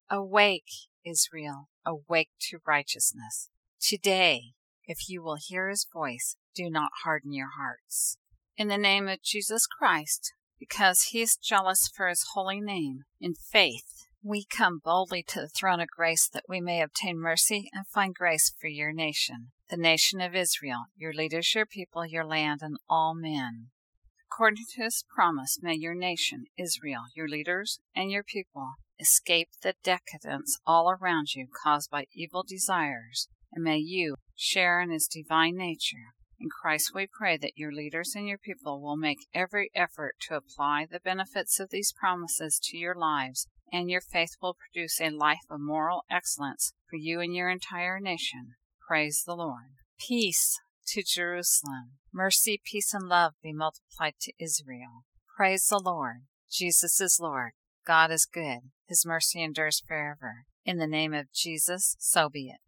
Awake, Israel, awake to righteousness. Today, if you will hear his voice, do not harden your hearts. In the name of Jesus Christ, because he is jealous for his holy name, in faith, we come boldly to the throne of grace that we may obtain mercy and find grace for your nation, the nation of Israel, your leaders, your people, your land, and all men. According to his promise, may your nation, Israel, your leaders, and your people escape the decadence all around you caused by evil desires, and may you share in his divine nature. In Christ we pray that your leaders and your people will make every effort to apply the benefits of these promises to your lives, and your faith will produce a life of moral excellence for you and your entire nation. Praise the Lord. Peace to Jerusalem. Mercy, peace, and love be multiplied to Israel. Praise the Lord. Jesus is Lord. God is good. His mercy endures forever. In the name of Jesus, so be it.